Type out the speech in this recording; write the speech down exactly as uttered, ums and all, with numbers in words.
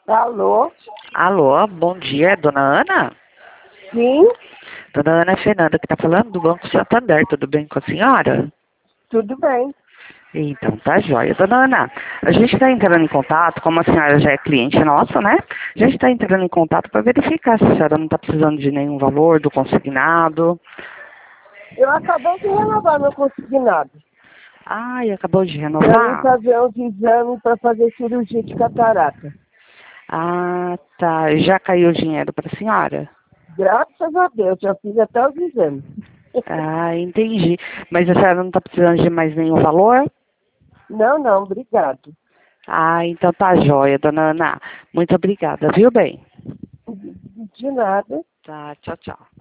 Alô? Alô, bom dia, dona Ana? Sim, Dona Ana Fernanda que está falando do Banco Santander, tudo bem com a senhora? tudo bem. Então, tá jóia. Dona Ana, a gente está entrando em contato, como a senhora já é cliente nossa, né? A gente está entrando em contato para verificar se a senhora não está precisando de nenhum valor do consignado. Eu acabei de renovar meu consignado. Ai, acabou de Para mim renovar? fazer uns exames para fazer cirurgia de catarata. Ah, tá. Já caiu o dinheiro para a senhora? Graças a Deus, já fiz até os exames. Ah, entendi. Mas a senhora não está precisando de mais nenhum valor? Não, não, obrigado. Ah, então tá jóia, dona Ana. Muito obrigada, viu bem? De nada. Tá, tchau, tchau.